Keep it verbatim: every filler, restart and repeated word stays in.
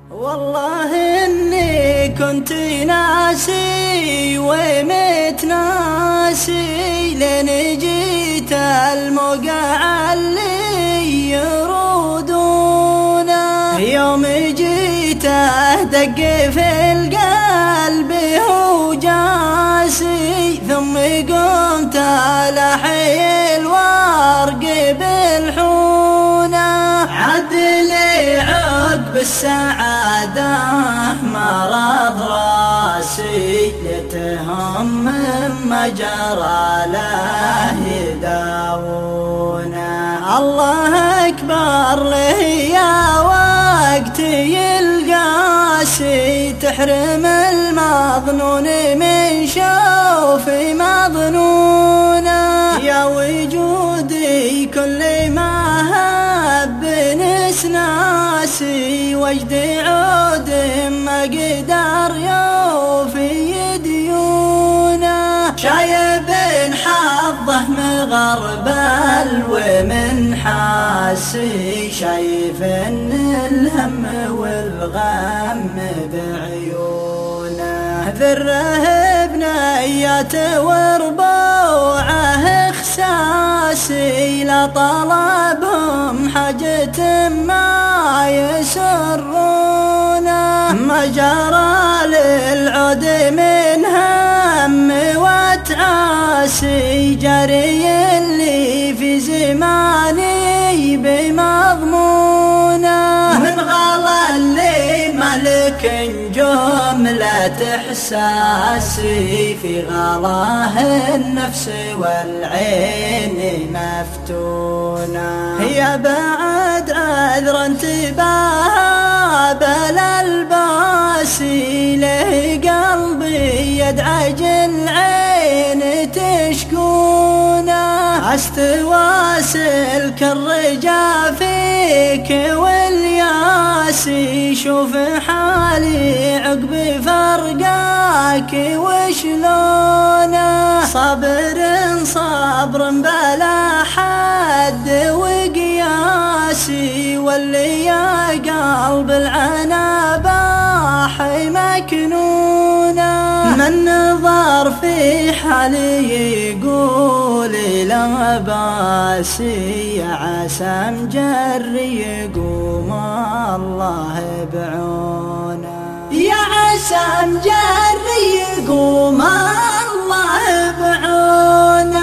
والله إني كنت ناسي ومتناسي لين جيت الموقع اللي يرودونه. يوم جيته دق في القلب هو جاسي، ثم قمت لحي الورق بالحونه. عدلي عقب السعادة مرض راسي، ليتهم مما جرى له يداوونه. الله أكبر له يا وقتي القاسي، تحرم المظنون من شوف مظنونه. يا وجودي كل ما هب نسناسي، وجد عود ما قدر يوفي ديونه. شايب حظه مغربل ومن حاسي، شايف ان الهم والغم بعيونه. ذره بنيات وربوعه اخساسي، لا طلبهم حاجة ما يسرونه. ما جرى للعود من هم وتعاسي، جري اللي في زماني بمضمونه. من غلا اللي ملك جملة احساسي، في غلاه النفس والعين مفتونه. يا بعد عذر انتباه بلا الباسي، له قلبي يدعج العين تشكونه. استواسلك الرجا فيك والياسي، شوف حالي عقب فرقاك وشلونه. صبر صبر بلا حد وقياسي، واللي يا قلب العنا باحي مكنونه. من نظر في حالي يقول لا باسي، يا عسى مجري يقوم الله بعونه. يا عسى مجري يقوم الله بعونه.